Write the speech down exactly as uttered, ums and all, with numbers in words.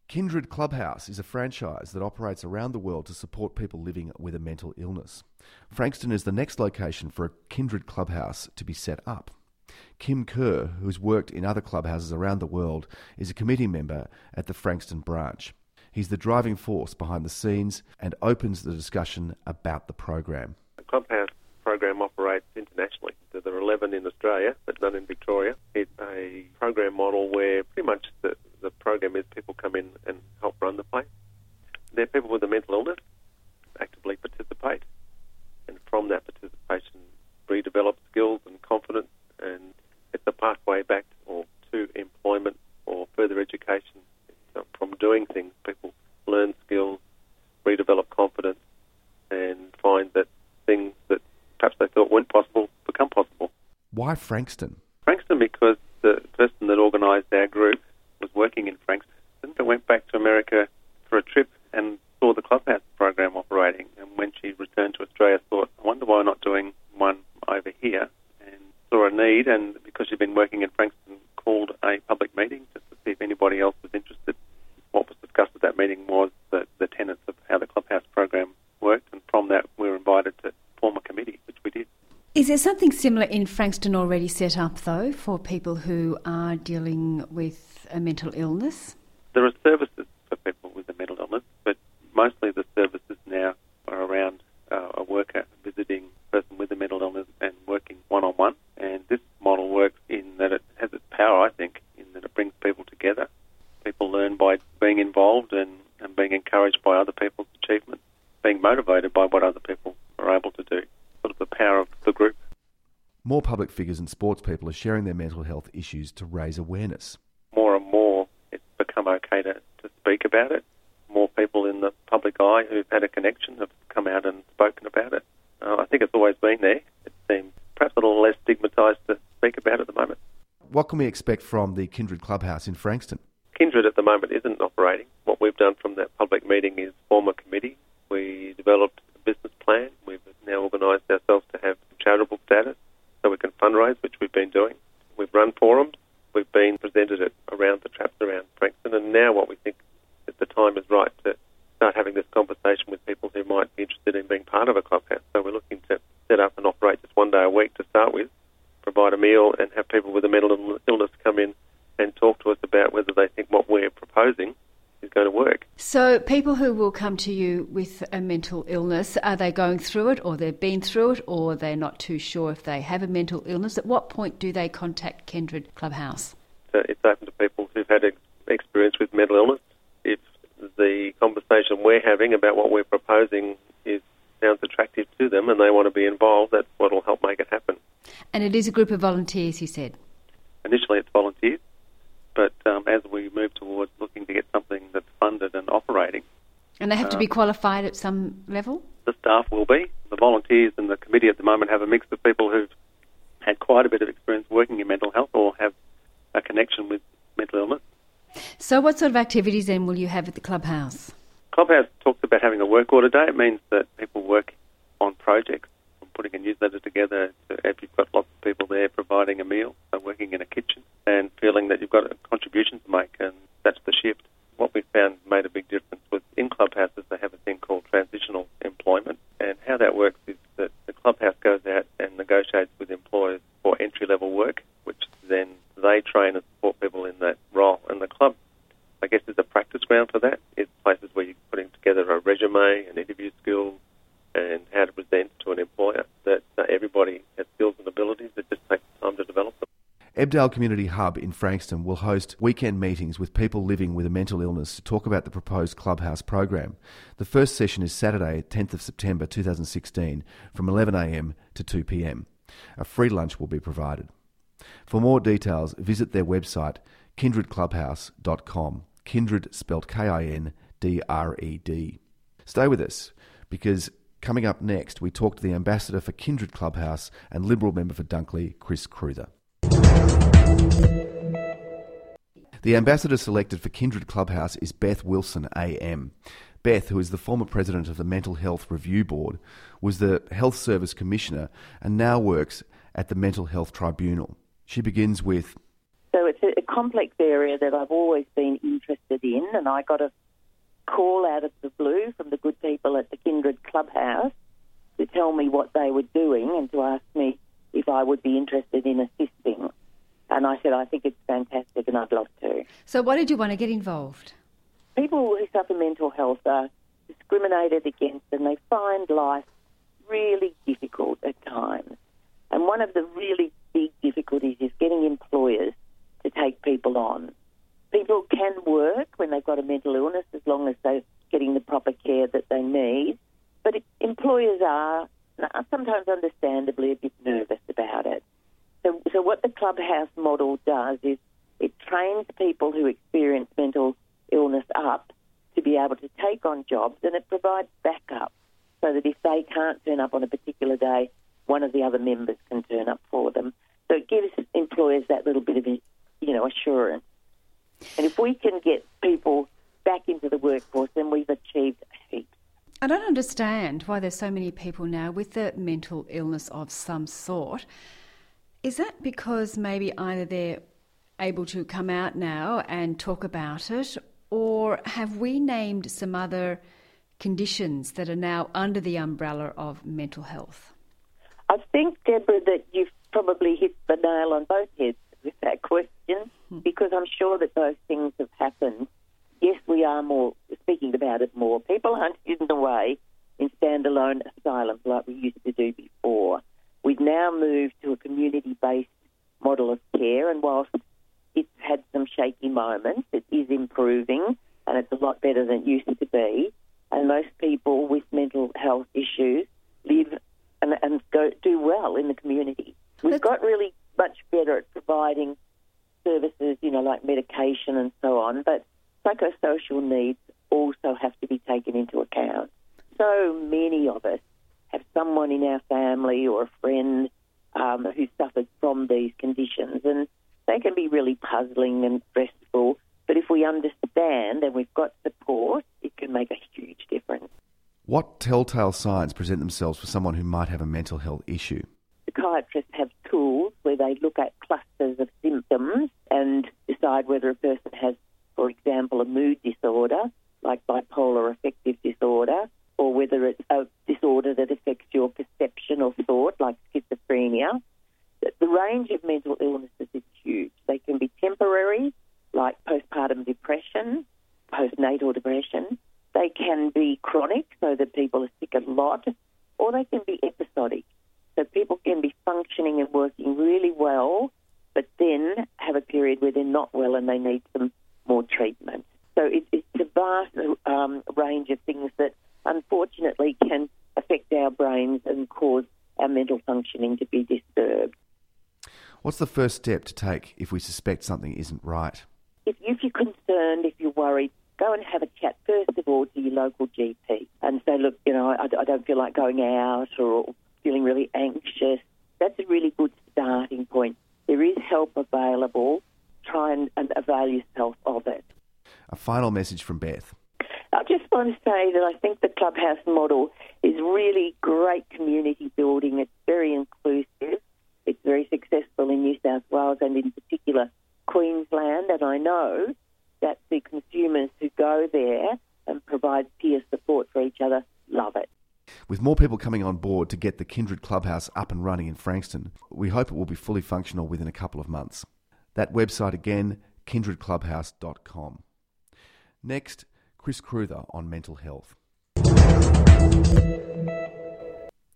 Kindred Clubhouse is a franchise that operates around the world to support people living with a mental illness. Frankston is the next location for a Kindred Clubhouse to be set up. Kim Kerr, who's worked in other clubhouses around the world, is a committee member at the Frankston branch. He's the driving force behind the scenes and opens the discussion about the program. The Clubhouse program operates internationally. There are eleven in Australia, but none in Victoria. It's a program model where pretty much the, the program is people come in and help run the place. They're people with a mental illness, actively participate, and from that participation redevelop skills and confidence, and it's a pathway back or to employment or further education. So from doing things, people learn skills, redevelop confidence, and find that things that perhaps they thought weren't possible become possible. Why Frankston? Frankston because the person that organised our group was working in Frankston and went back to America for a trip and saw the Clubhouse program operating. And when she returned to Australia, thought, I wonder why we're not doing one over here, and saw a need, and because she'd been working in Frankston, called a public meeting just to see if anybody else was interested. What was discussed at that meeting was the, the tenets of how the Clubhouse program worked, and from that we were invited to form a committee, which we did. Is there something similar in Frankston already set up, though, for people who are dealing with a mental illness? There are services for people with a mental illness, but mostly the services now are around uh, a worker visiting a person with a mental illness and working one-on-one. And this model works in that it has its power, I think, in that it brings people together. People learn by being involved and, and being encouraged by other people's achievements, being motivated by what other people are able to do. Sort of the power of the group. More public figures and sports people are sharing their mental health issues to raise awareness. More and more it's become okay to, to speak about it. More people in the public eye who've had a connection have come out and spoken about it. Uh, I think it's always been there. It seems perhaps a little less stigmatised to speak about at the moment. What can we expect from the Kindred Clubhouse in Frankston? Kindred at the moment isn't operating. What we've done from that public meeting is form a committee. We developed a business plan. We've now organised ourselves to have charitable status so we can fundraise, which we've been doing. We've run forums. We've been presented it around the traps around Frankston, and now what we think is the time is right to start having this conversation with people who might be interested in being part of a clubhouse. So we're looking to set up and operate just one day a week to start with, provide a meal and have people with a mental illness come in and talk to us about whether they think what we're proposing is going to work. So people who will come to you with a mental illness, are they going through it, or they've been through it, or they're not too sure if they have a mental illness? At what point do they contact Kindred Clubhouse? So it's open to people who've had experience with mental illness. If the conversation we're having about what we're proposing is sounds attractive to them and they want to be involved, that's what will help make it happen. And it is a group of volunteers, you said? Initially it's volunteers, but um, as we move towards looking to get something that's funded and operating. And they have to be qualified at some level? The staff will be. The volunteers and the committee at the moment have a mix of people who've had quite a bit of experience working in mental health or have a connection with mental illness. So what sort of activities then will you have at the Clubhouse? Clubhouse talks about having a work order day. It means that people work on projects, from putting a newsletter together to if you've got lots of people there providing a meal, so working in a kitchen and feeling that you've got a contribution to make, and that's the shift. What we found made a big difference was in clubhouses they have a thing called transitional employment, and how that works is that the clubhouse goes out and negotiates with employers for entry-level work, which then they train and support people in that role. And the club, I guess, is a practice ground for that. It's places where you're putting together a resume and interview skills and how to present to an employer, that uh, everybody has skills and abilities that just takes time to develop them. Ebdale Community Hub in Frankston will host weekend meetings with people living with a mental illness to talk about the proposed Clubhouse program. The first session is Saturday, tenth of September two thousand sixteen, from eleven a m to two p m. A free lunch will be provided. For more details, visit their website, kindred clubhouse dot com. Kindred spelled K I N D R E D. Stay with us, because coming up next, we talk to the ambassador for Kindred Clubhouse and Liberal member for Dunkley, Chris Cruther. The ambassador selected for Kindred Clubhouse is Beth Wilson A M. Beth, who is the former president of the Mental Health Review Board, was the Health Service Commissioner and now works at the Mental Health Tribunal. She begins with... So it's a complex area that I've always been interested in, and I got a call out of the blue from the good people at the Kindred Clubhouse to tell me what they were doing and to ask me if I would be interested in assisting. And I said, I think it's fantastic and I'd love to. So why did you want to get involved? People who suffer mental health are discriminated against and they find life really difficult at times. And one of the really big difficulties is getting employers to take people on. People can work when they've got a mental illness as long as they're getting the proper care that they need. But it, employers are sometimes understandably a bit nervous about it. So, so what the Clubhouse model does is it trains people who experience mental illness up to be able to take on jobs, and it provides backup so that if they can't turn up on a particular day, one of the other members can turn up for them. So it gives employers that little bit of, you know, assurance. And if we can get people back into the workforce, then we've achieved a heap. I don't understand why there's so many people now with a mental illness of some sort. Is that because maybe either they're able to come out now and talk about it, or have we named some other conditions that are now under the umbrella of mental health? I think, Deborah, that you've probably hit the nail on both heads with that question, hmm. because I'm sure that those things have happened. Yes, we are more speaking about it more. People aren't hidden away in standalone asylums like we used to do before. We've now moved to a community-based model of care, and whilst it's had some shaky moments, it is improving, and it's a lot better than it used to be. And most people with mental health issues live and, and go do well in the community. We've got really much better at providing services, you know, like medication and so on, but psychosocial needs also have to be taken into account. So many of us have someone in our family or a friend um, who suffers from these conditions, and they can be really puzzling and stressful, but if we understand and we've got support, it can make a huge difference. What telltale signs present themselves for someone who might have a mental health issue? Psychiatrists have tools where they look at clusters of symptoms and decide whether a person has, for example, a mood disorder, like bipolar affective disorder, or whether it's a disorder that affects your perception or thought, like schizophrenia. The range of mental illnesses is huge. They can be temporary, like postpartum depression, postnatal depression. They can be chronic, so that people are sick a lot, or they can be episodic. So people can be functioning and working really well, but then have a period where they're not well and they need some more treatment. So it, it's a vast um, range of things that unfortunately can affect our brains and cause our mental functioning to be disturbed. What's the first step to take if we suspect something isn't right? If, if you're concerned, if you're worried, go and have a chat first of all to your local G P and say, look, you know, I, I don't feel like going out or feeling really anxious. That's a really good starting point. There is help available. Try and, and avail yourself of it. A final message from Beth. I just want to say that I think the Clubhouse model is really great community building. It's very inclusive. It's very successful in New South Wales and in particular Queensland. And I know that the consumers who go there and provide peer support for each other love it. With more people coming on board to get the Kindred Clubhouse up and running in Frankston, we hope it will be fully functional within a couple of months. That website again, kindred clubhouse dot com. Next, Chris Cruther on mental health.